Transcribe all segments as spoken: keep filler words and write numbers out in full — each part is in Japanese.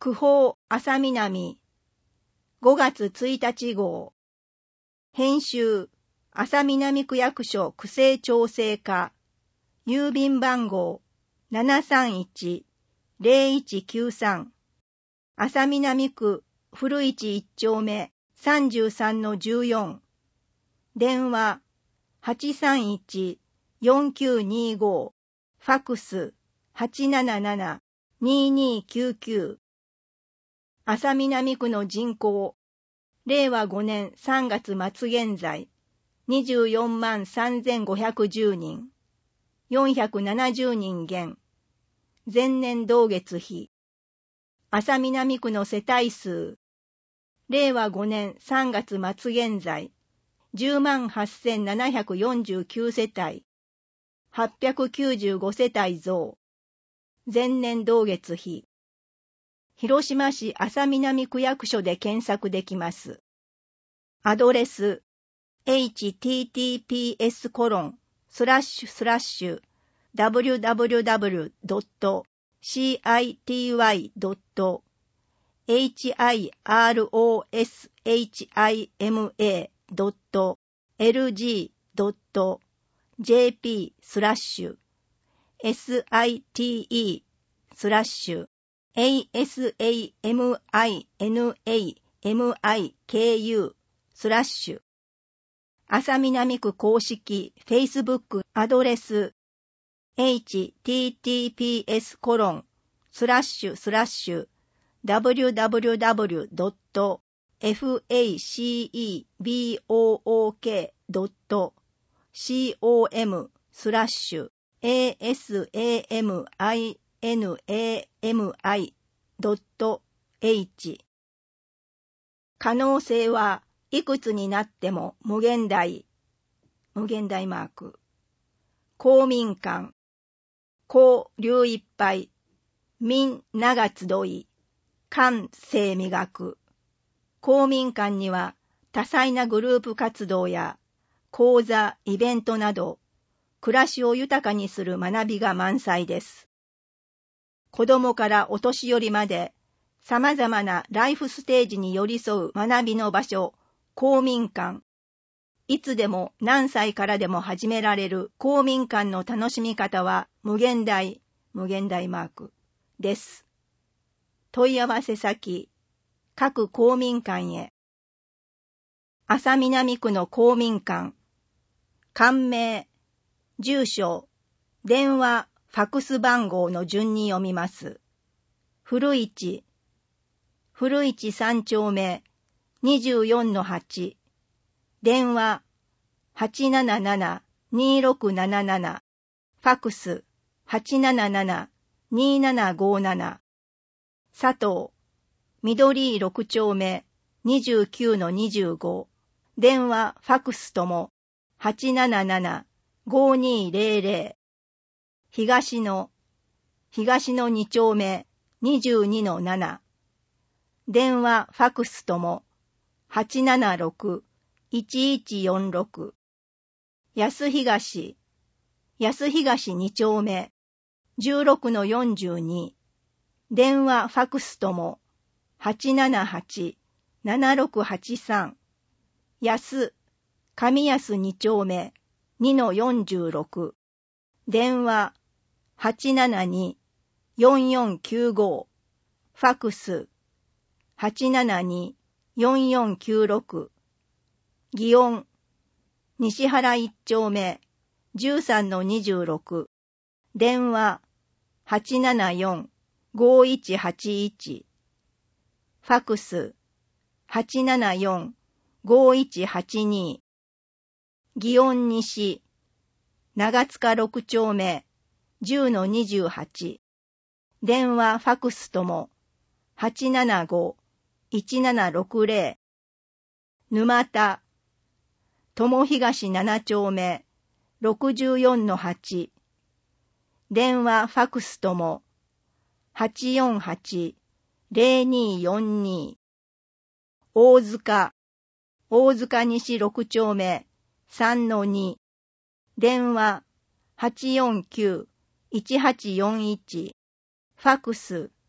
区報朝南ごがつついたち号。編集朝南区役所区政調整課。郵便番号 ななさんいちまるいちきゅうさん。朝南区古市いっちょうめ さんじゅうさんのじゅうよん。電話 はちさんいちよんきゅうにご。ファクス はちななななににきゅうきゅう。朝南区の人口、れいわごねんさんがつ末現在、にじゅうよんまんさんぜんごひゃくじゅうにん、よんひゃくななじゅうにん減、前年同月比。朝南区の世帯数、れいわごねんさんがつ末現在、じゅうまんはっせんななひゃくよんじゅうきゅう世帯、はっぴゃくきゅうじゅうご世帯増、前年同月比。広島市朝南区役所で検索できます。アドレス エイチティーティーピーエスコロンスラッシュスラッシュダブリュダブリュダブリュドットシーアイティーワイドットエイチアイアールオーエスエイチアイエムエードットエルジードットジェーピースラッシュエスアイティーイースラッシュエーエスエーエムアイエヌエーエムアイケーユー スラッシュ朝南区公式 Facebook アドレス エイチティーティーピーエスコロンスラッシュスラッシュダブリュダブリュダブリュドットエフエーシーイービーオーオーケードットコムスラッシュエーエスエーエムアイエヌエーエムアイドットエイチ。可能性はいくつになっても無限大。無限大マーク。公民館。公流いっぱい。民長集い。官生磨く。公民館には多彩なグループ活動や講座、イベントなど、暮らしを豊かにする学びが満載です。子供からお年寄りまで、様々なライフステージに寄り添う学びの場所、公民館。いつでも何歳からでも始められる公民館の楽しみ方は無限大、無限大マークです。問い合わせ先、各公民館へ。朝南区の公民館。館名、住所、電話、ファクス番号の順に読みます。古市、古市三丁目、にじゅうよんのはち。電話、はちななななにろくなななな。ファクス、はちななななにななごなな。佐藤、緑井六丁目、にじゅうきゅうのにじゅうご。電話、ファクスとも、はちななななごにーぜろぜろ。東の、東のに丁目、にじゅうにのなな。電話、ファクスとも、はちななろくいちいちよんろく。安東、安東に丁目、じゅうろくのよんじゅうに。電話、ファクスとも、はちななはちななろくはちさん。安、上安に丁目、にのよんじゅうろく。電話、はちななによんよんきゅうご。ファクス、はちななによんよんきゅうろく。祇園、西原一丁目、じゅうさんのにじゅうろく。電話、はちななよんごいちはちいち。ファクス、はちななよんごいちはちに。祇園西、長塚六丁目、じゅうのにじゅうはち。電話、ファクスとも、はちななごいちななろくぜろ。沼田、友東七丁目、ろくじゅうよんのはち。電話、ファクスとも、はちよんはちぜろによんに。大塚、大塚西六丁目、さんのに。電話、はちよんきゅういちはちよんいち。ファクス、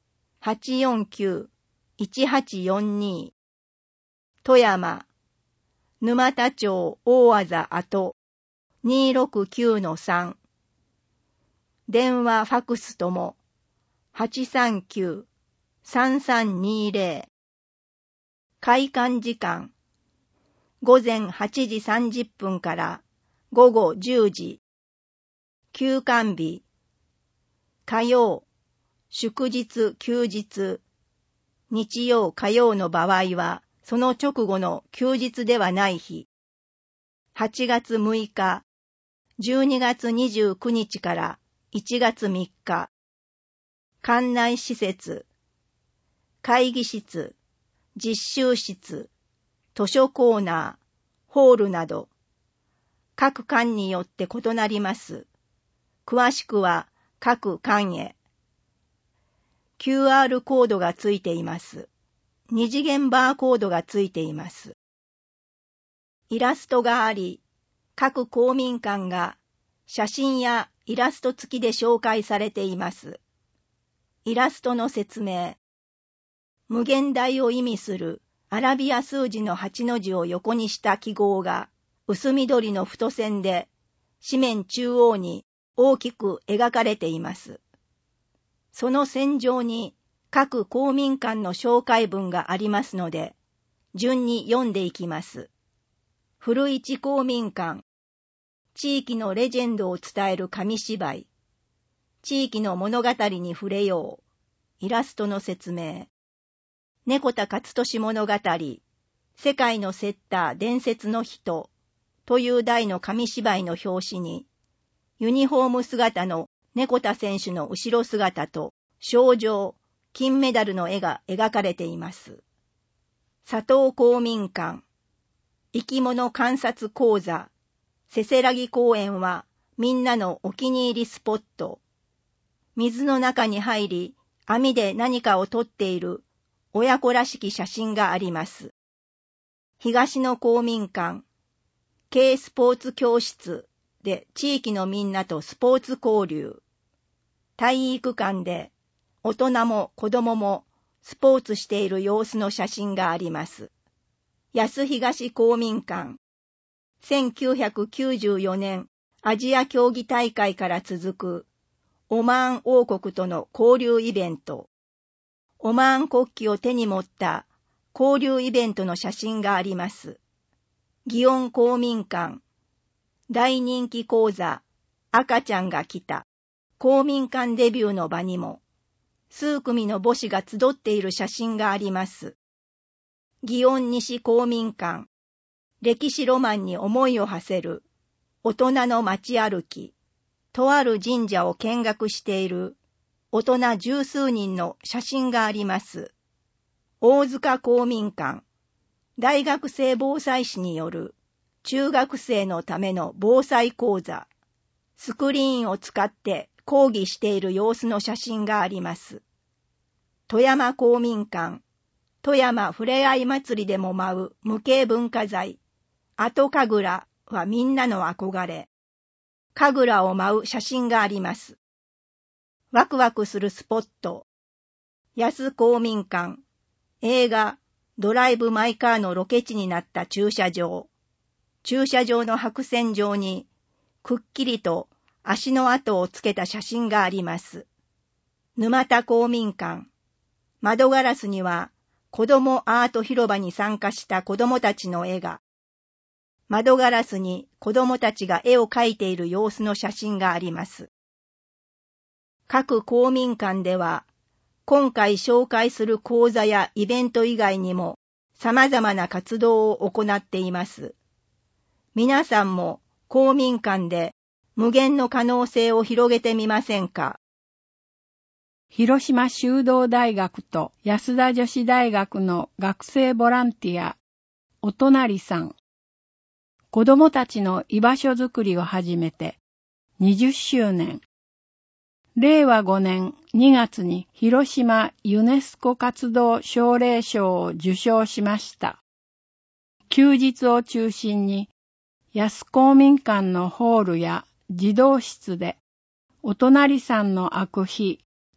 はちよんきゅう いちはちよんに。富山、沼田町大あざ跡 にろくきゅうのさん。電話ファクスとも はちさんきゅう さんさんにぜろ。開館時間午前はちじさんじゅっぷんから午後じゅうじ。休館日火曜、祝日休日、日曜火曜の場合はその直後の休日ではない日。はちがつむいか、じゅうにがつにじゅうくにちからいちがつみっか。館内施設、会議室、実習室、図書コーナー、ホールなど、各館によって異なります。詳しくは各館へ。キューアール コードがついています。二次元バーコードがついています。イラストがあり、各公民館が写真やイラスト付きで紹介されています。イラストの説明。無限大を意味するアラビア数字のはちの字を横にした記号が薄緑の太線で紙面中央に大きく描かれています。その線上に各公民館の紹介文がありますので、順に読んでいきます。古市公民館、地域のレジェンドを伝える紙芝居、地域の物語に触れよう、イラストの説明、猫田勝利物語、世界のセッター伝説の人という題の紙芝居の表紙に、ユニフォーム姿の猫田選手の後ろ姿と賞状、金メダルの絵が描かれています。佐藤公民館、生き物観察講座、せせらぎ公園はみんなのお気に入りスポット。水の中に入り、網で何かを撮っている親子らしき写真があります。東の公民館、軽スポーツ教室で地域のみんなとスポーツ交流。体育館で大人も子供もスポーツしている様子の写真があります。安東公民館、せんきゅうひゃくきゅうじゅうよねんアジア競技大会から続くオマーン王国との交流イベント。オマーン国旗を手に持った交流イベントの写真があります。祇園公民館、大人気講座、赤ちゃんが来た、公民館デビューの場にも、数組の母子が集っている写真があります。祇園西公民館、歴史ロマンに思いを馳せる、大人の街歩き、とある神社を見学している、大人十数人の写真があります。大塚公民館、大学生防災士による中学生のための防災講座、スクリーンを使って講義している様子の写真があります。富山公民館、富山ふれあい祭りでも舞う無形文化財、後神楽はみんなの憧れ。神楽を舞う写真があります。ワクワクするスポット。安公民館、映画ドライブ・マイ・カーのロケ地になった駐車場。駐車場の白線上にくっきりと足の跡をつけた写真があります。沼田公民館、窓ガラスには子どもアート広場に参加した子どもたちの絵が、窓ガラスに子どもたちが絵を描いている様子の写真があります。各公民館では、今回紹介する講座やイベント以外にも様々な活動を行っています。皆さんも公民館で無限の可能性を広げてみませんか？ 広島修道大学と安田女子大学の学生ボランティア、お隣さん。子どもたちの居場所づくりを始めてにじゅっしゅうねん。れいわごねんにがつに広島ユネスコ活動奨励賞を受賞しました。休日を中心に安公民館のホールや児童室でお隣さんのあく日、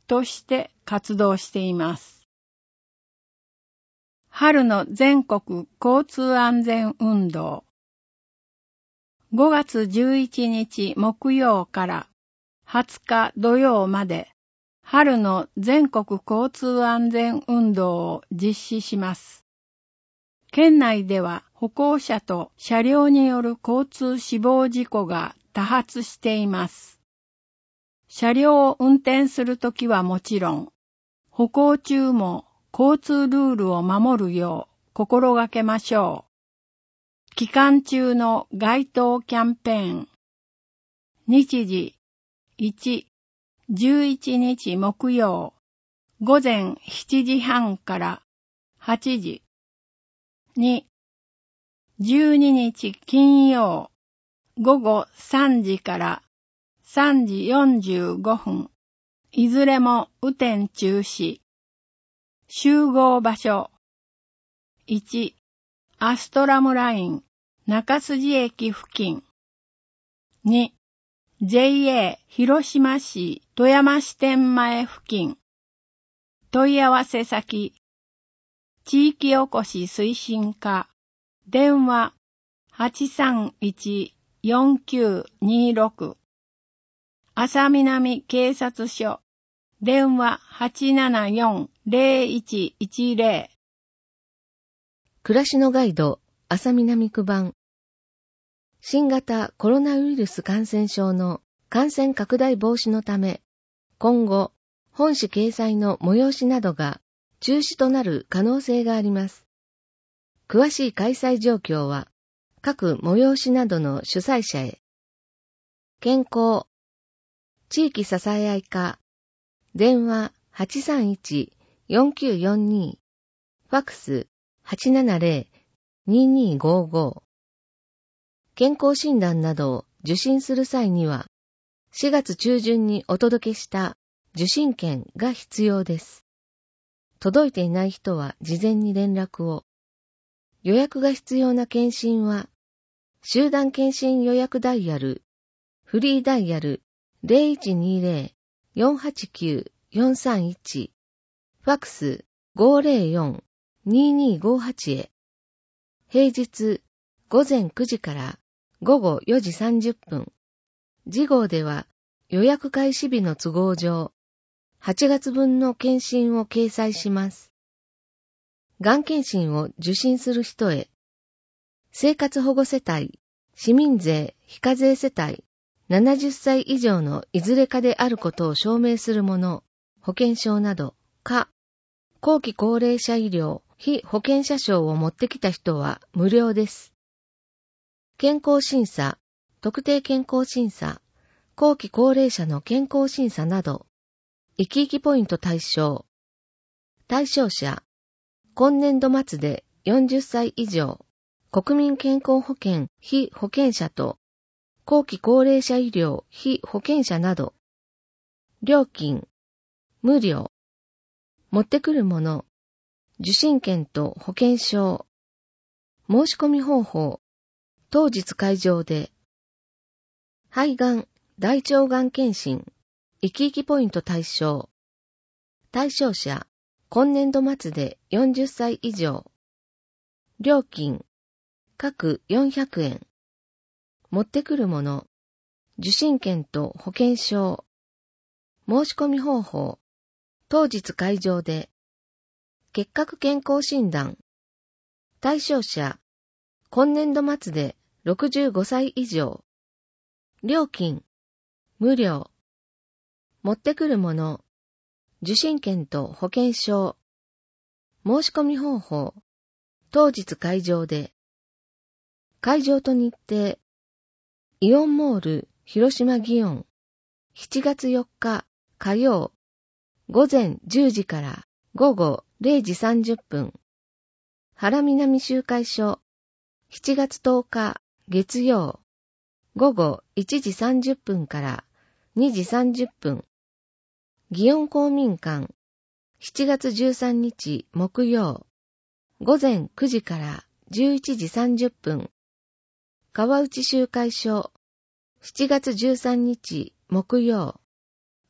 として活動しています。春の全国交通安全運動。ごがつじゅういちにち木曜からはつか土曜まで春の全国交通安全運動を実施します。県内では歩行者と車両による交通死亡事故が多発しています。車両を運転するときはもちろん、歩行中も交通ルールを守るよう心がけましょう。期間中の街頭キャンペーン。日時いち、じゅういちにち木曜、ごぜんしちじはんからはちじ。に、じゅうににち金曜、ごごさんじからさんじよんじゅうごふん。いずれも雨天中止。集合場所。いち、アストラムライン中筋駅付近。に、ジェイエー 広島市富山支店前付近。問い合わせ先。地域おこし推進課。電話 はちさんいちよんきゅうにろく。安佐南警察署。電話 はちななよんぜろいちいちぜろ。 暮らしのガイド、安佐南区版。新型コロナウイルス感染症の感染拡大防止のため、今後、本誌掲載の催しなどが中止となる可能性があります。詳しい開催状況は、各催しなどの主催者へ。健康、地域支え合い課、電話 はちさんいちよんきゅうよんに、ファクス はちななぜろににごご。健康診断などを受診する際には、しがつ中旬にお届けした受診券が必要です。届いていない人は事前に連絡を。予約が必要な検診は、集団検診予約ダイヤル、フリーダイヤル ゼロいちにぜろよんはちきゅうよんさんいち、ファクス ごぜろよんににごはち へ。平日ごぜんくじからごごよじさんじゅっぷん。次号では予約開始日の都合上、はちがつぶんの検診を掲載します。がん検診を受診する人へ、生活保護世帯、市民税非課税世帯、ななじゅっさい以上のいずれかであることを証明するもの、保険証など、か、後期高齢者医療非保険者証を持ってきた人は無料です。健康審査、特定健康審査、後期高齢者の健康審査など、生き生きポイント対象。対象者、今年度末でよんじゅっさい以上、国民健康保険非保険者と、後期高齢者医療非保険者など。料金、無料。持ってくるもの、受診券と保険証。申し込み方法、当日会場で。肺がん、大腸がん検診、生き生きポイント対象。対象者、今年度末でよんじゅっさい以上。料金、各よんひゃくえん。持ってくるもの、受診券と保険証。申し込み方法、当日会場で。結核健康診断。対象者、今年度末でろくじゅうごさい以上。料金、無料。持ってくるもの、受診券と保険証。申し込み方法、当日会場で。会場と日程、イオンモール広島祇園、しちがつよっか火曜、ごぜんじゅうじからごごれいじさんじゅっぷん。原南集会所、しちがつとおか月曜、ごごいちじさんじゅっぷんからにじさんじゅっぷん。祇園公民館、しちがつじゅうさんにち木曜、ごぜんくじからじゅういちじさんじゅっぷん。川内集会所、しちがつじゅうさんにち木曜、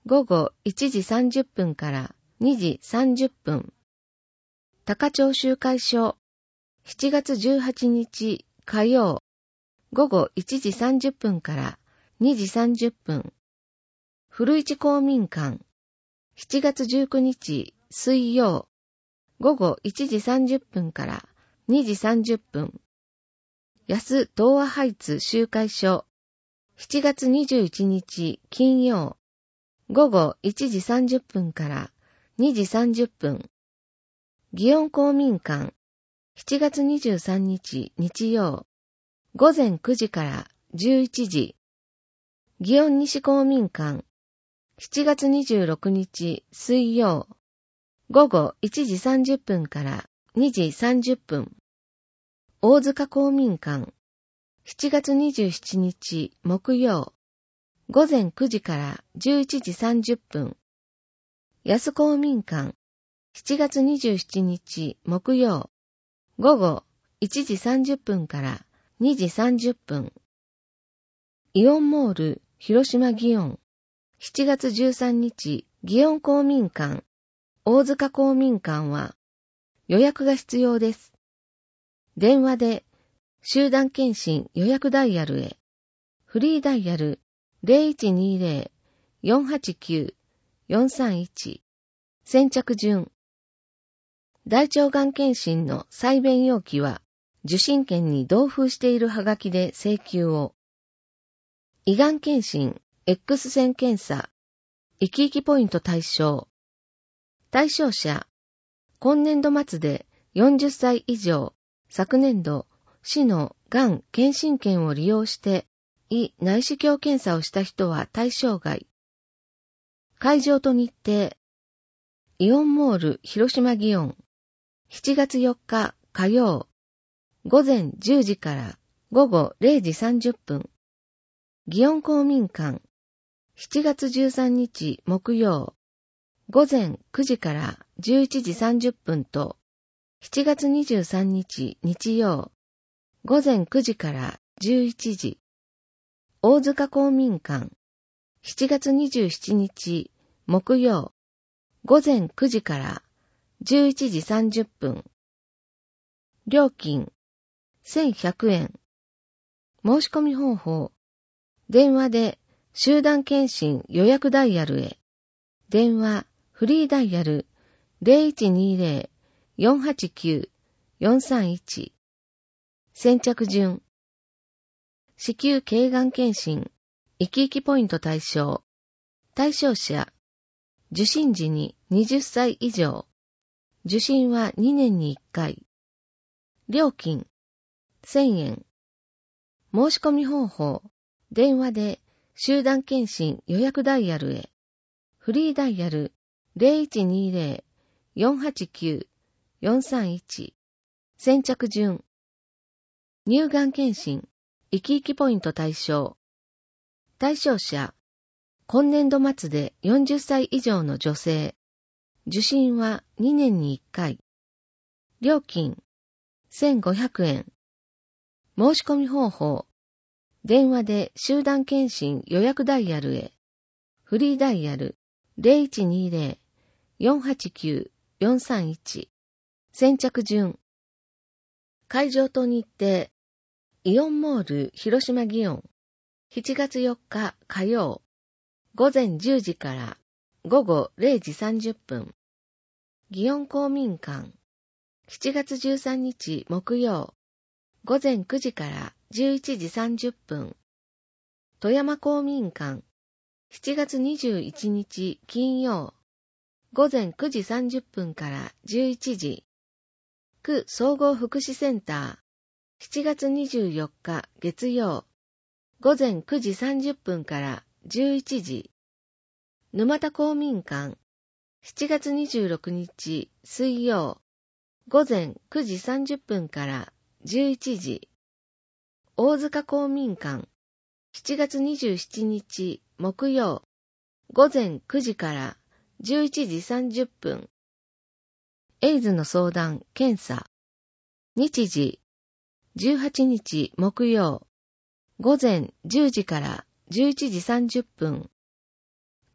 午後いちじさんじゅっぷんからにじさんじゅっぷん。高町集会所、しちがつじゅうはちにち火曜、午後いちじさんじゅっぷんからにじさんじゅっぷん。古市公民館、しちがつじゅうくにち水曜、午後いちじさんじゅっぷんからにじさんじゅっぷん。安東和ハイツ集会所、しちがつにじゅういちにち金曜、午後いちじさんじゅっぷんからにじさんじゅっぷん。祇園公民館、しちがつにじゅうさんにち日曜、午前くじからじゅういちじ。祇園西公民館、しちがつにじゅうろくにち水曜、午後いちじさんじゅっぷんからにじさんじゅっぷん。大塚公民館、しちがつにじゅうしちにち木曜、午前くじからじゅういちじさんじゅっぷん。安公民館、しちがつにじゅうしちにち木曜、午後いちじさんじゅっぷんからにじさんじゅっぷん。イオンモール広島祇園、しちがつじゅうさんにち祇園公民館、大塚公民館は予約が必要です。電話で集団検診予約ダイヤルへ、フリーダイヤル ゼロいちにゼロ よんはちきゅう よんさんいち。先着順。大腸がん検診の採便要記は受診券に同封しているはがきで請求を。胃がん検診 X 線検査生き生きポイント対象。対象者、今年度末でよんじゅっさい以上、昨年度、市のがん検診券を利用して、胃内視鏡検査をした人は対象外。会場と日程、イオンモール広島祇園、しちがつよっか火曜、午前じゅうじから午後れいじさんじゅっぷん。祇園公民館、しちがつじゅうさんにち木曜、午前くじからじゅういちじさんじゅっぷんと、しちがつにじゅうさんにち日曜、午前くじからじゅういちじ。大塚公民館、しちがつにじゅうしちにち木曜、午前くじからじゅういちじさんじゅっぷん。料金、せんひゃくえん。申し込み方法、電話で集団検診予約ダイヤルへ。電話、フリーダイヤル ゼロいちにゼロ よんはちきゅう よんさんいち。先着順。子宮頸がん検診、生き生きポイント対象。対象者、受診時にはたち以上。受診はにねんにいっかい。料金、せんえん。申し込み方法、電話で集団検診予約ダイヤルへ。フリーダイヤル ゼロいちにゼロ よんはちきゅう よんさんいち。先着順。乳がん検診、生き生きポイント対象。対象者、今年度末でよんじゅっさい以上の女性。受診はにねんにいっかい。料金、せんごひゃくえん。申し込み方法、電話で集団検診予約ダイヤルへ。フリーダイヤル ゼロいちにゼロ よんはちきゅう よんさんいち。先着順。会場と日程、イオンモール広島祇園、しちがつよっか火曜、午前じゅうじから午後れいじさんじゅっぷん。祇園公民館、しちがつじゅうさんにち木曜、午前くじからじゅういちじさんじゅっぷん。富山公民館、しちがつにじゅういちにち金曜、午前くじさんじゅっぷんからじゅういちじ。区総合福祉センター、しちがつにじゅうよっか月曜、午前くじさんじゅっぷんからじゅういちじ。沼田公民館、しちがつにじゅうろくにち水曜、午前くじさんじゅっぷんからじゅういちじ。大塚公民館、しちがつにじゅうしちにち木曜、午前くじからじゅういちじさんじゅっぷん。エイズの相談・検査。日時、じゅうはちにち木曜、午前じゅうじからじゅういちじさんじゅっぷん。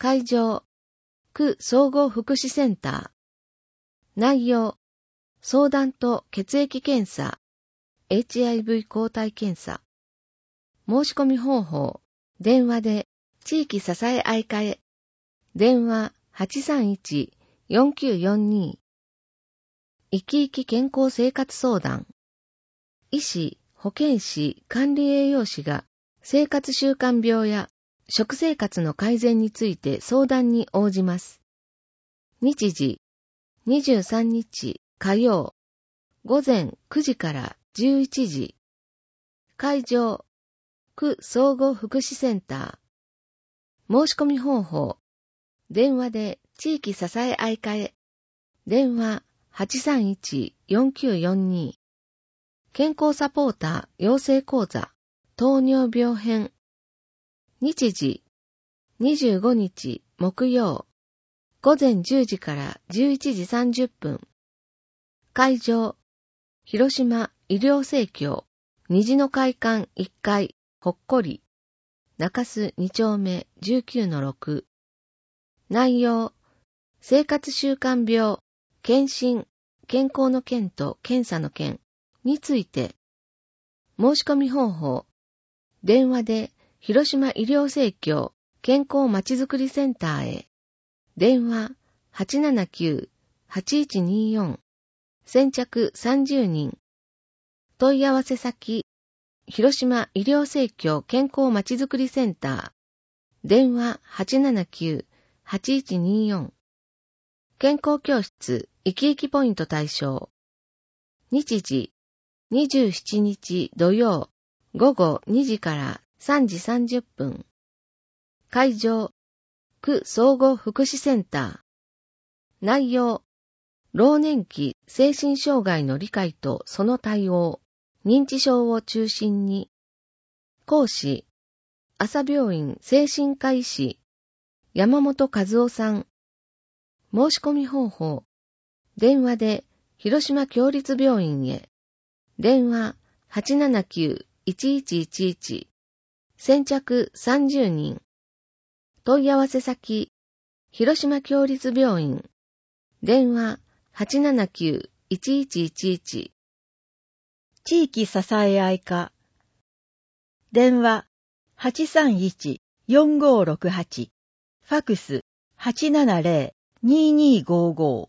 会場、区総合福祉センター。内容、相談と血液検査、エイチアイブイ 抗体検査。申し込み方法、電話で地域支え合いかえ。電話 はちさんいち よんきゅうよんに。生き生き健康生活相談。医師、保健師、管理栄養士が生活習慣病や食生活の改善について相談に応じます。日時、にじゅうさんにち火曜、午前くじからじゅういちじ。会場、区総合福祉センター。申し込み方法、電話で地域支え合いかえ。電話 はちさんいち よんきゅうよんに。健康サポーター養成講座、糖尿病編。日時、にじゅうごにち木曜、午前じゅうじからじゅういちじさんじゅっぷん。会場、広島医療生協、虹の会館いっかい、ほっこり、中洲にちょうめ じゅうきゅうのろく。内容、生活習慣病、検診、健康の件と検査の件について。申し込み方法、電話で広島医療生協健康まちづくりセンターへ。電話 はちななきゅう はちいちによん。先着さんじゅうにん。問い合わせ先、広島医療生協健康まちづくりセンター。電話 はちななきゅう はちいちによん。健康教室生き生きポイント対象。日時、にじゅうしちにち土曜、午後にじからさんじさんじゅっぷん。会場、区総合福祉センター。内容、老年期精神障害の理解とその対応、認知症を中心に。講師、朝病院精神科医師、山本和夫さん。申し込み方法、電話で広島協立病院へ。電話 はちななきゅう いちいちいちいち。先着さんじゅうにん。問い合わせ先、広島協立病院。電話 はちななきゅう いちいちいちいち。 地域支え合い課。電話 はちさんいち よんごろくはち。ファクス はちななぜろ ににごご。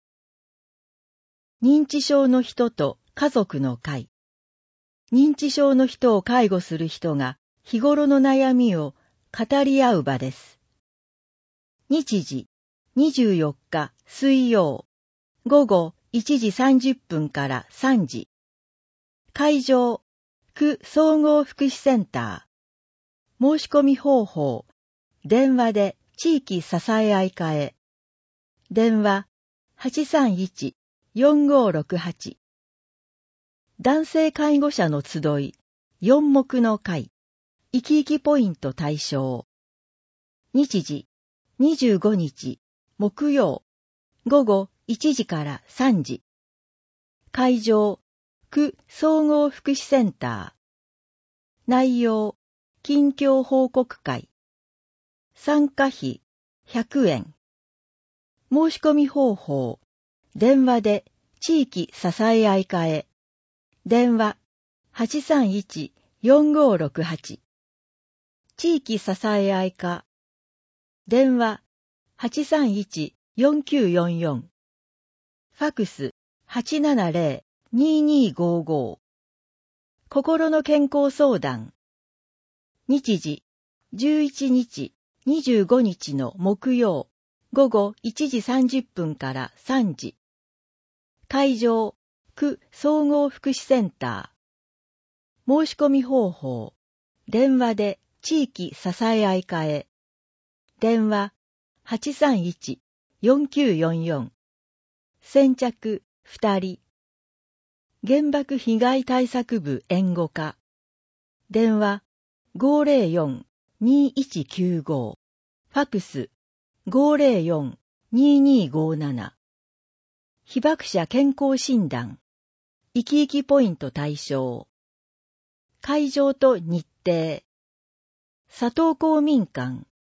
認知症の人と家族の会。認知症の人を介護する人が日頃の悩みを語り合う場です。日時、にじゅうよっか水曜、午後いちじさんじゅっぷんからさんじ。会場、区総合福祉センター。申し込み方法、電話で地域支え合い課へ。電話 はちさんいち よんごろくはち。男性介護者の集い、四目の会、生き生きポイント対象。日時、にじゅうごにち木曜、午後いちじからさんじ。会場、区総合福祉センター。内容、近況報告会。参加費ひゃくえん。申し込み方法、電話で地域支え合い課へ。電話 はちさんいち よんごろくはち。地域支え合い課。電話 はちさんいち よんきゅうよんよん。ファクス はちななぜろ ににごご。心の健康相談。日時、じゅういちにち、にじゅうごにちの木曜、午後いちじさんじゅっぷんからさんじ。会場、区総合福祉センター。申し込み方法、電話で地域支え合い課へ。電話 はちさんいち よんきゅうよんよん。先着ふたり。原爆被害対策部援護課。電話 ごぜろよん にいちきゅうご。ファクス ごぜろよん ににごなな。被爆者健康診断。生き生きポイント対象。会場と日程。佐藤公民館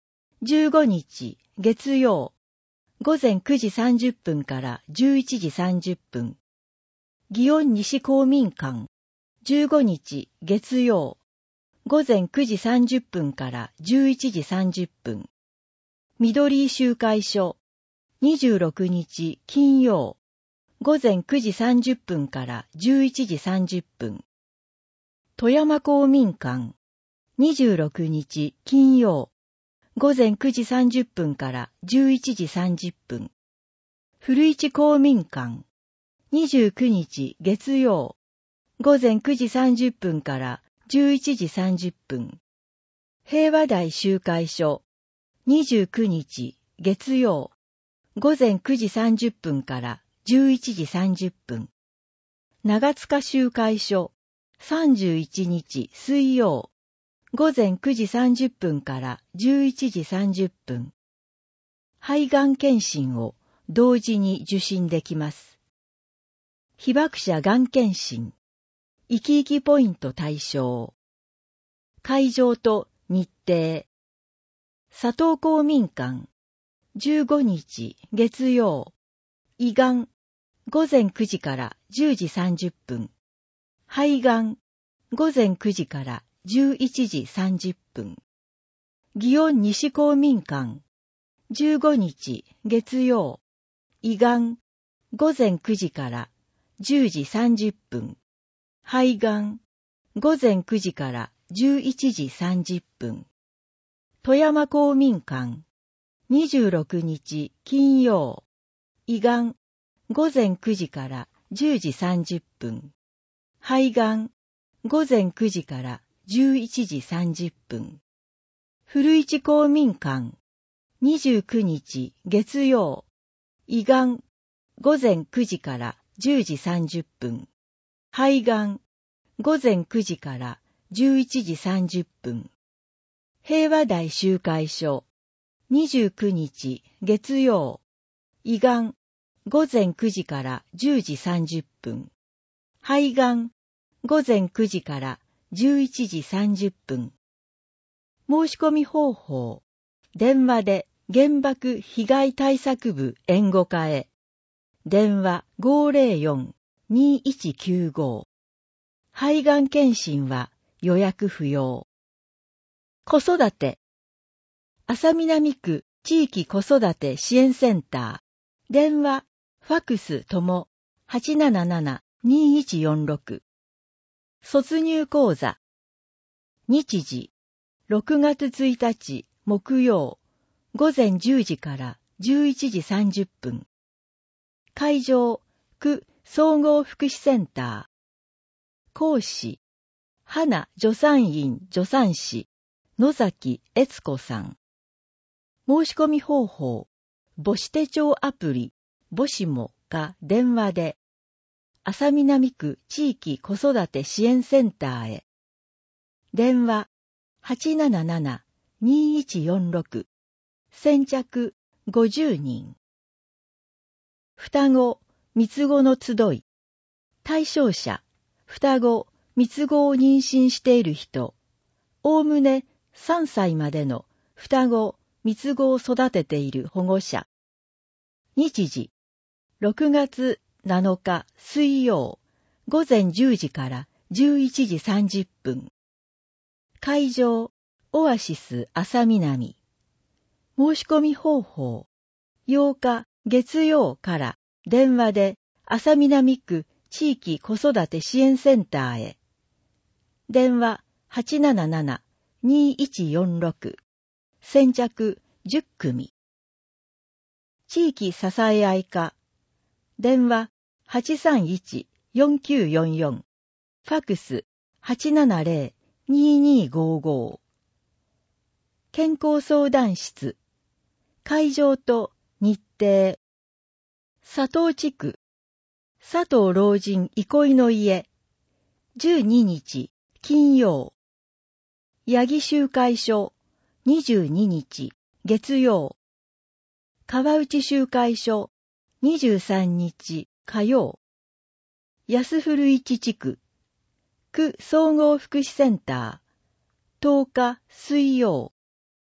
じゅうごにち月曜、午前くじさんじゅっぷんからじゅういちじさんじゅっぷん。祇園西公民館、じゅうごにち月曜、午前くじさんじゅっぷんからじゅういちじさんじゅっぷん。緑井集会所、にじゅうろくにち金曜、午前くじさんじゅっぷんからじゅういちじさんじゅっぷん。富山公民館、にじゅうろくにち金曜、午前くじさんじゅっぷんからじゅういちじさんじゅっぷん。古市公民館、にじゅうくにち月曜、午前くじさんじゅっぷんからじゅういちじさんじゅっぷん。平和台集会所、にじゅうくにち月曜、午前くじさんじゅっぷんからじゅういちじさんじゅっぷん。長塚集会所、さんじゅういちにち水曜、午前くじさんじゅっぷんからじゅういちじさんじゅっぷん。肺がん検診を同時に受診できます。被爆者がん検診、生き生きポイント対象。会場と日程。佐藤公民館、じゅうごにち月曜、胃がん、午前くじからじゅうじさんじゅっぷん。肺がん、午前くじからじゅういちじさんじゅっぷん。祇園西公民館、じゅうごにち月曜、胃がん、午前くじからじゅうじさんじゅっぷん。肺がん、午前くじからじゅういちじさんじゅっぷん。富山公民館、にじゅうろくにち金曜、胃がん、午前くじからじゅうじさんじゅっぷん。肺がん、午前くじからじゅういちじさんじゅっぷん。古市公民館、にじゅうくにち月曜、胃がん、午前くじからじゅうじさんじゅっぷん。肺がん、午前くじからじゅういちじさんじゅっぷん。平和台集会所、にじゅうくにち月曜、胃がん、午前くじからじゅうじさんじゅっぷん。肺がん、午前くじからじゅういちじさんじゅっぷん。申し込み方法。電話で原爆被害対策部援護課へ。電話 ごーぜろよん にーいちきゅうご。肺がん検診は予約不要。子育て。安佐南区地域子育て支援センター。電話、ファクスとも はちなななな にーいちよんろく。卒入講座。日時、ろくがつついたち木曜、午前じゅうじからじゅういちじさんじゅっぷん。会場、区総合福祉センター。講師、花助産院助産師、野崎悦子さん。申し込み方法、母子手帳アプリ、母子もか電話で、安佐南区地域子育て支援センターへ。電話、はちなななな にーいちよんろく。先着ごじゅうにん。双子、三つ子の集い。対象者、双子、三つ子を妊娠している人。おおむねさんさいまでの双子、三つ子を育てている保護者。日時、ろくがつなのか水曜、午前じゅうじからじゅういちじさんじゅっぷん。会場、オアシス安佐南。申し込み方法、ようか月曜から電話で安佐南区地域子育て支援センターへ。電話 はちなななな にーいちよんろく。先着じゅっくみ。地域支え合い課。電話 はちさんいち よんきゅうよんよん。ファクス はちななぜろ にーにーごーごー。健康相談室。会場と日程。佐藤地区。佐藤老人憩いの家。じゅうににち金曜。八木集会所。にじゅうににち月曜。川内集会所。にじゅうさんにち火曜。安古市地区。区総合福祉センター。とおか水曜。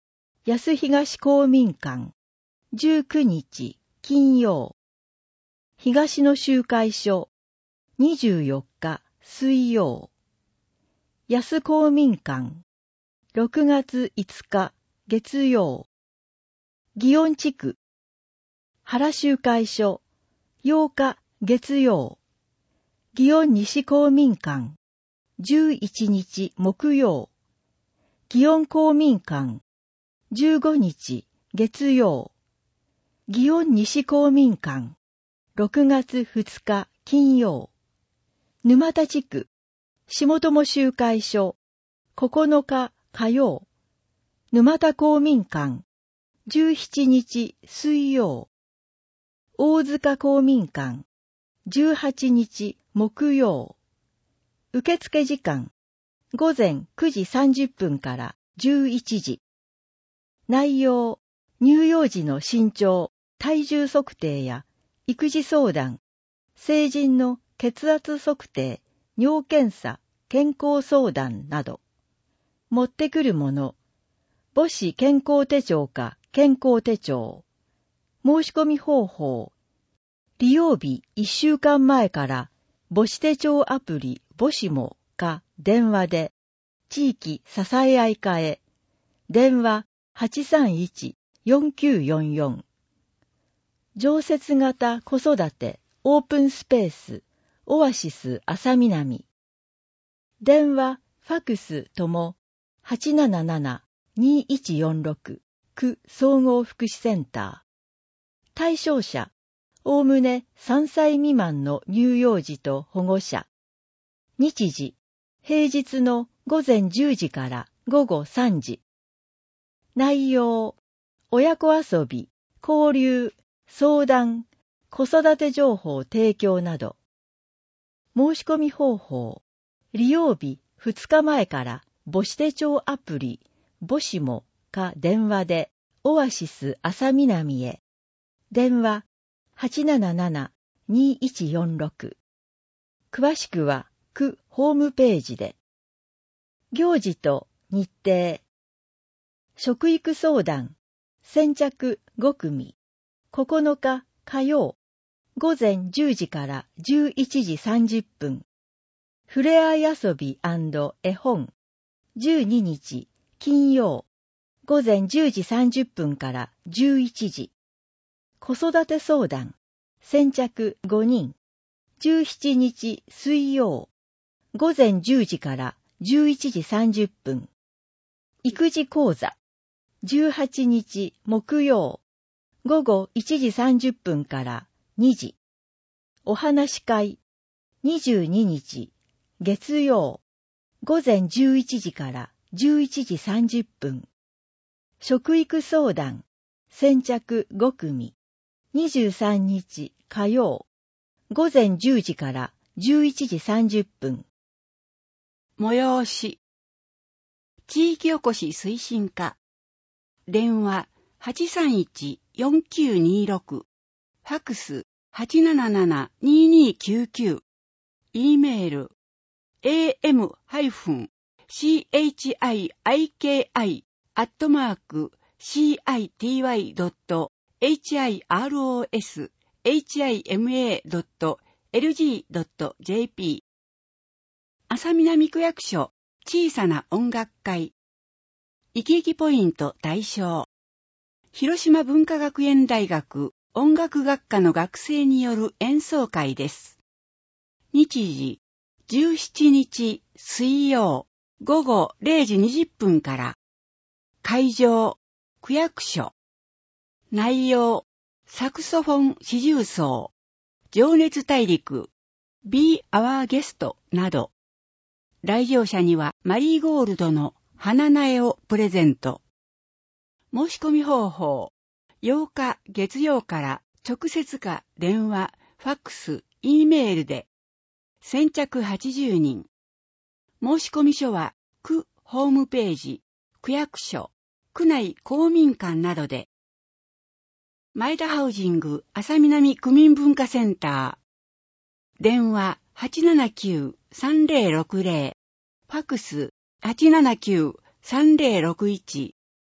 安東公民館、じゅうくにち金曜。東の集会所、にじゅうよっか水曜。安公民館、ろくがついつか月曜。祇園地区、原集会所、ようか月曜。祇園西公民館、じゅういちにち木曜。祇園公民館、じゅうごにち月曜。祇園西公民館、ろくがつふつか金曜。沼田地区、下友集会所、ここのか火曜。沼田公民館、じゅうしちにち水曜。大塚公民館、じゅうはちにち木曜。受付時間、ごぜんくじさんじゅっぷんからじゅういちじ。内容、乳幼児の身長、体重測定や育児相談、成人の血圧測定、尿検査、健康相談など。持ってくるもの、母子健康手帳か健康手帳。申し込み方法、利用日いっしゅうかんまえから母子手帳アプリ母子もか電話で、地域支え合い課へ、電話 はちさんいちよんきゅうよんよん。常設型子育てオープンスペースオアシス朝南。電話、ファクスとも はちななななにいちよんろく 区総合福祉センター。対象者、おおむねさんさい未満の乳幼児と保護者。日時、平日のごぜんじゅうじからごごさんじ。内容、親子遊び、交流、相談、子育て情報提供など。申し込み方法、利用日ふつかまえから母子手帳アプリ母子もか電話でオアシス朝南へ。電話 はちななななにいちよんろく。詳しくは区ホームページで。行事と日程。食育相談、先着ごくみ。ここのか火曜、ごぜんじゅうじからじゅういちじさんじゅっぷん。ふれあい遊び&絵本、じゅうににち金曜、ごぜんじゅうじさんじゅっぷんからじゅういちじ。子育て相談、先着ごにん。じゅうしちにち水曜、ごぜんじゅうじからじゅういちじさんじゅっぷん。育児講座、じゅうはちにち木曜、ごごいちじさんじゅっぷんからにじ。お話し会、にじゅうににち月曜、ごぜんじゅういちじからじゅういちじさんじゅっぷん。食育相談、先着ごくみ。にじゅうさんにち火曜、ごぜんじゅうじからじゅういちじさんじゅっぷん。 催し。地域おこし推進課。電話 はちさんいちよんきゅうにろく。ファクス はちななななににきゅうきゅう。E メール エーエム シーエイチアイアイケーアイ アットマーク シーアイティーワイ ドット エイチアイアールオーエス エイチアイエムエー ドット エルジー ドット ジェーピー。朝南区役所小さな音楽会。生き生きポイント対象。広島文化学園大学音楽学科の学生による演奏会です。日時、じゅうしちにち水曜、ごごれいじにじゅっぷんから。会場、区役所。内容、サクソフォン四重奏、情熱大陸、Be Our Guest など。来場者にはマリーゴールドの花苗をプレゼント。申し込み方法、ようか月曜から直接か電話、ファックス、E メールで。先着はちじゅうにん。申し込み書は区ホームページ、区役所、区内公民館などで。前田ハウジング朝南区民文化センター。電話 はちななきゅうさんぜろろくぜろ。ファクス はちななきゅうさんぜろろくいち。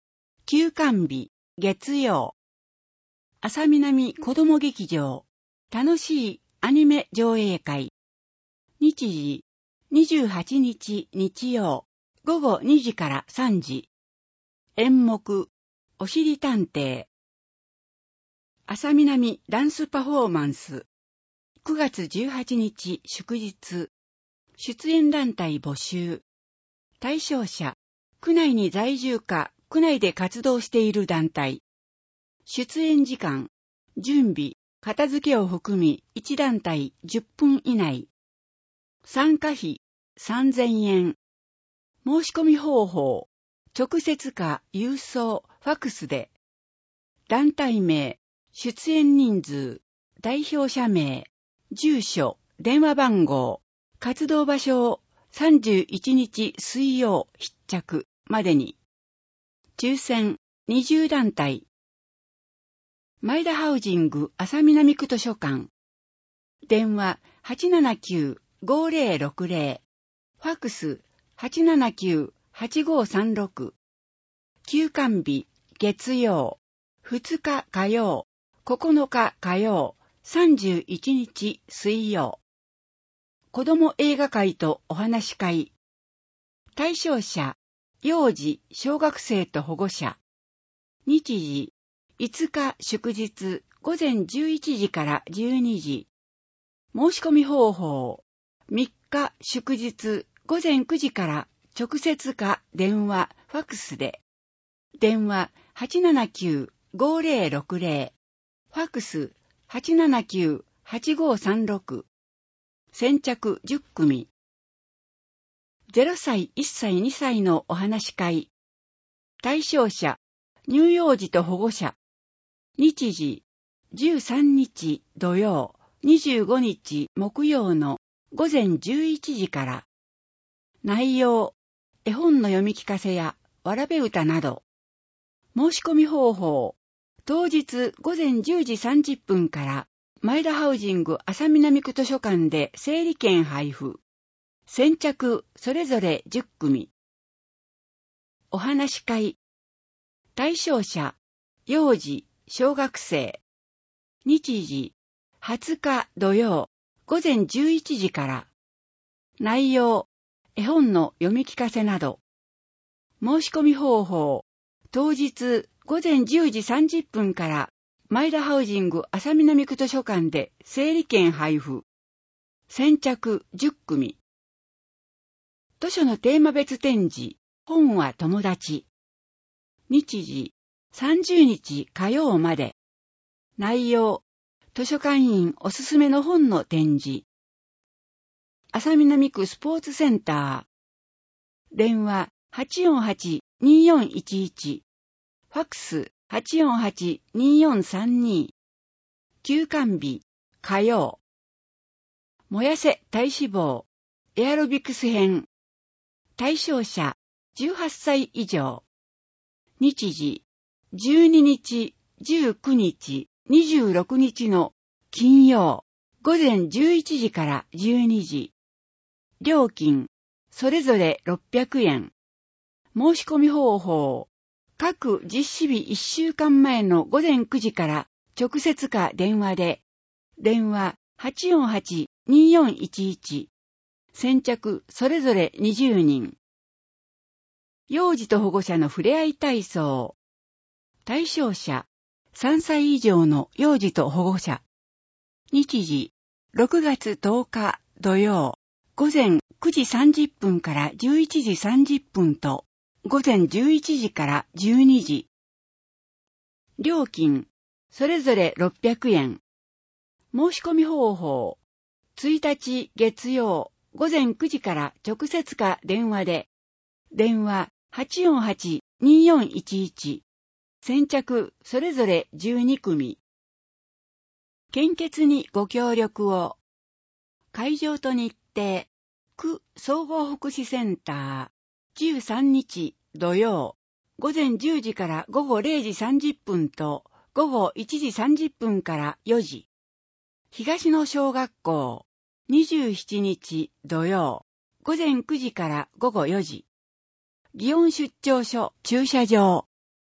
休館日、月曜。朝南子ども劇場、楽しいアニメ上映会。日時、にじゅうはちにち日曜、午後にじからさんじ。演目、おしりたんてい。朝南ダンスパフォーマンス。くがつじゅうはちにち祝日。出演団体募集。対象者、区内に在住か、区内で活動している団体。出演時間、準備、片付けを含みいち団体じゅっぷん以内。参加費さんぜんえん。申し込み方法、直接か郵送、ファクスで。団体名、出演人数、代表者名、住所、電話番号、活動場所をさんじゅういちにち水曜必着までに。抽選にじゅう団体。前田ハウジング朝南区図書館。電話 はちななきゅうごぜろろくぜろ。ファクス はちななきゅうはちごさんろく。休館日月曜。ふつか火曜。ここのか火曜。さんじゅういちにち水曜。子ども映画会とお話し会。対象者、幼児、小学生と保護者。日時、いつか祝日、午前じゅういちじからじゅうにじ。申し込み方法、みっか祝日、午前くじから直接か電話、ファクスで。電話 はちななきゅうごぜろろくぜろ。ファクス はちななきゅうはちごさんろく。先着じゅっくみ。ぜろさい、いっさい、にさいのお話し会。対象者、乳幼児と保護者。日時、じゅうさんにち土曜、にじゅうごにち木曜の午前じゅういちじから。内容、絵本の読み聞かせやわらべ歌など。申し込み方法、当日午前じゅうじさんじゅっぷんから前田ハウジング朝南区図書館で整理券配布。先着それぞれじゅっくみ。お話し会。対象者、幼児、小学生。日時、はつか土曜、午前じゅういちじから。内容、絵本の読み聞かせなど。申し込み方法、当日午前じゅうじさんじゅっぷんから前田ハウジング朝南区図書館で整理券配布。先着じゅっくみ。図書のテーマ別展示、本は友達。日時、さんじゅうにち火曜まで。内容、図書館員おすすめの本の展示。朝南区スポーツセンター。電話 はちよんはちにーよんいちいち。ファクス はちよんはちにーよんさんに。休館日、火曜。燃やせ体脂肪、エアロビクス編。対象者、じゅうはっさい以上。日時、じゅうににち、じゅうくにち、にじゅうろくにちの金曜、午前じゅういちじからじゅうにじ。料金、それぞれろっぴゃくえん。申し込み方法、各実施日いっしゅうかんまえの午前くじから直接か電話で、電話 はちよんはちにーよんいちいち。先着それぞれにじゅうにん。幼児と保護者のふれあい体操。対象者、さんさい以上の幼児と保護者。日時、ろくがつとおか土曜、午前くじさんじゅっぷんからじゅういちじさんじゅっぷんと、午前じゅういちじからじゅうにじ。料金、それぞれろっぴゃくえん。申し込み方法、ついたち月曜、午前くじから直接か電話で、電話 はちよんはちにーよんいちいち。先着それぞれじゅうにくみ。献血にご協力を。会場と日程、区総合福祉センター、じゅうさんにち土曜、午前じゅうじから午後れいじさんじゅっぷんと午後いちじさんじゅっぷんからよじ。東野小学校、にじゅうしちにち土曜、午前くじから午後よじ。祇園出張所駐車場。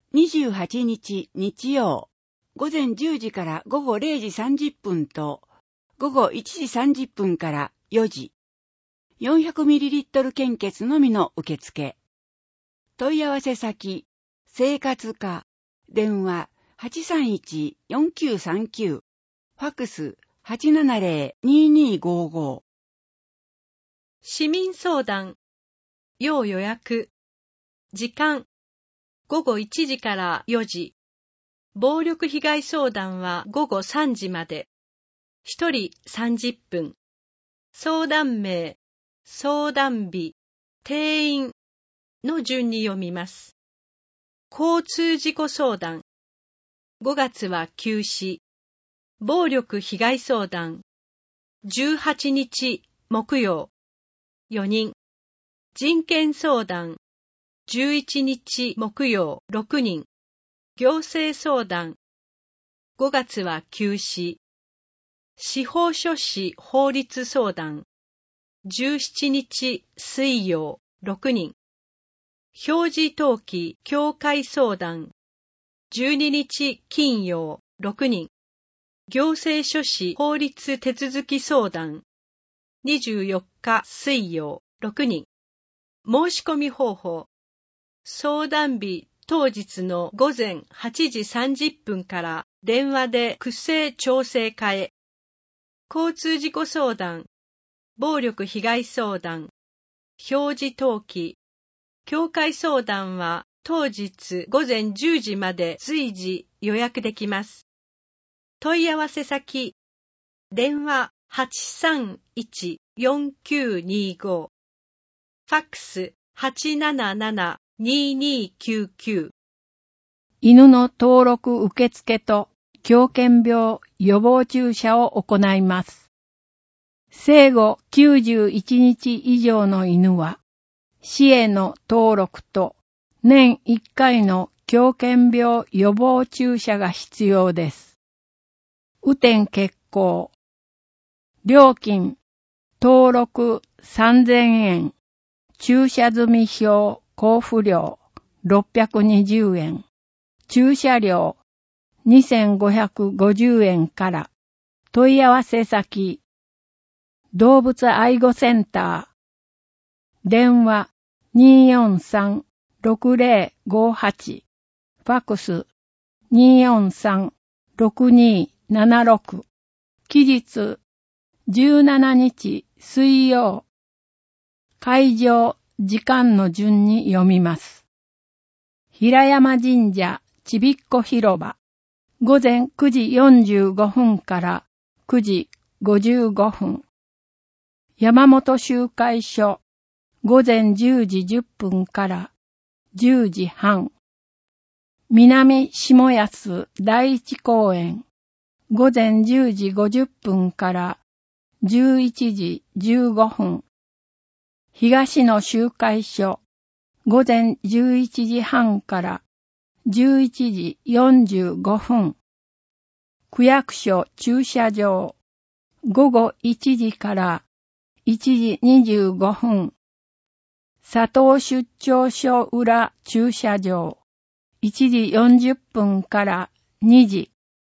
にじゅうはちにち日曜、午前じゅうじから午後れいじさんじゅっぷんと、午後いちじさんじゅっぷんからよじ、よんひゃくミリリットル 献血のみの受付。問い合わせ先、生活課、電話 はちさんいちよんきゅうさんきゅう、ファックス はちななぜろににごご。 市民相談、要予約。時間、ごごいちじからよじ。暴力被害相談はごごさんじまで。ひとりさんじゅっぷん。相談名、相談日、定員の順に読みます。交通事故相談。ごがつは休止。暴力被害相談。じゅうはちにち木曜。よにん。人権相談。じゅういちにち木曜ろくにん。行政相談。ごがつは休止。司法書士法律相談。じゅうしちにち水曜ろくにん。表示登記協会相談。じゅうににち金曜ろくにん。行政書士法律手続き相談。にじゅうよっか水曜ろくにん。申し込み方法。相談日当日の午前はちじさんじゅっぷんから電話で区政調整課へ。交通事故相談、暴力被害相談、表示登記、協会相談は当日午前じゅうじまで随時予約できます。問い合わせ先、電話 はちさんいちよんきゅうにご、ファックス はちななななににきゅうきゅう。 犬の登録受付と狂犬病予防注射を行います。生後きゅうじゅういちにち以上の犬は、市への登録と年いっかいの狂犬病予防注射が必要です。雨天決行。料金、登録さんぜんえん、注射済み票交付料ろっぴゃくにじゅうえん、注射料にせんごひゃくごじゅうえんから。問い合わせ先、動物愛護センター、電話 によんさんろくぜろごはち、ファックス によんさんろくにななろく、期日じゅうしちにち水曜。会場、時間の順に読みます。平山神社ちびっこ広場、午前くじよんじゅうごふんからくじごじゅうごふん。山本集会所、午前じゅうじじゅっぷんからじゅうじはん。南下安第一公園、午前じゅうじごじゅっぷんからじゅういちじじゅうごふん。東野集会所、午前じゅういちじはんからじゅういちじよんじゅうごふん。区役所駐車場、午後いちじからいちじにじゅうごふん。佐藤出張所裏駐車場、いちじよんじゅっぷんからにじ。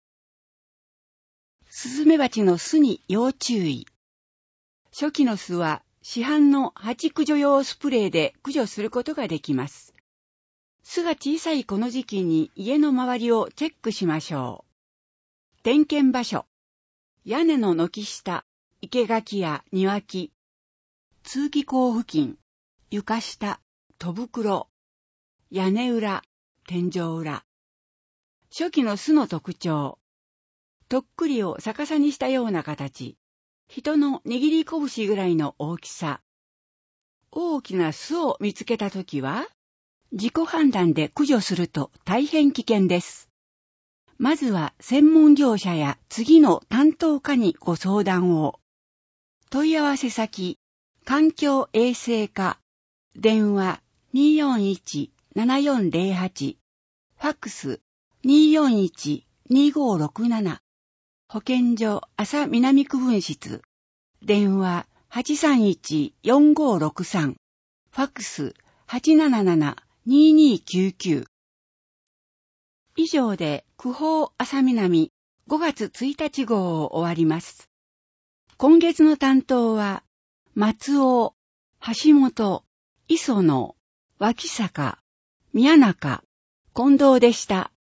スズメバチの巣に要注意。初期の巣は市販の蜂駆除用スプレーで駆除することができます。巣が小さいこの時期に家の周りをチェックしましょう。点検場所。屋根の軒下、生垣や庭木、通気口付近、床下、戸袋、屋根裏、天井裏。初期の巣の特徴。とっくりを逆さにしたような形。人の握り拳ぐらいの大きさ。大きな巣を見つけたときは、自己判断で駆除すると大変危険です。まずは専門業者や次の担当課にご相談を。問い合わせ先、環境衛生課、電話 によんいちななよんぜろはち、ファックス によんいちにごろくなな、保健所朝南区分室、電話 はちさんいちよんごろくさん、ファックス はちななななににきゅうきゅう。 以上で九宝朝南ごがつついたち号を終わります。今月の担当は、松尾、橋本、磯野、脇坂、宮中、近藤でした。